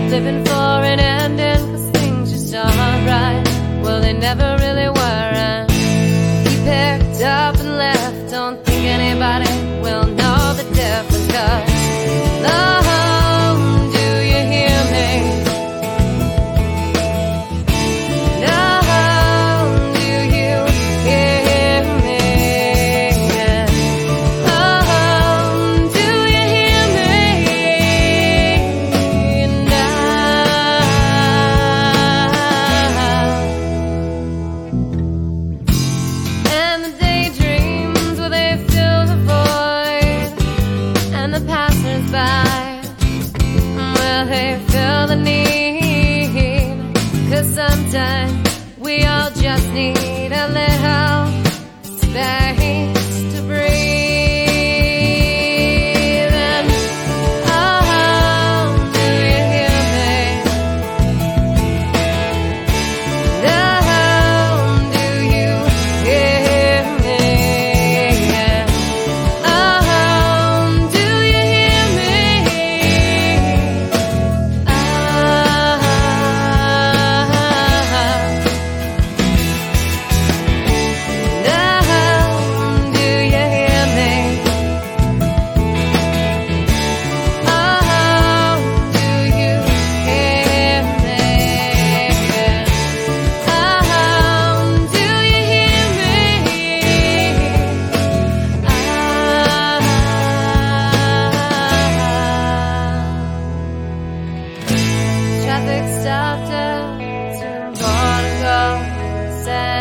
living for an ending, 'cause things just aren't right. Well, they never really were, and he picked up and left. Don't think anybody will know the difference, 'cause love, do you hear me? Love, do you hear me? Love, do you hear me now? And the daydreams, well, they fill the void, and the passers-by, well, they feel the need, 'cause sometimes we all just need a little space to breathe. And oh, do you hear me? Love, do you hear me? Oh, do you hear me? Traffic stopped us, and born and go, sad.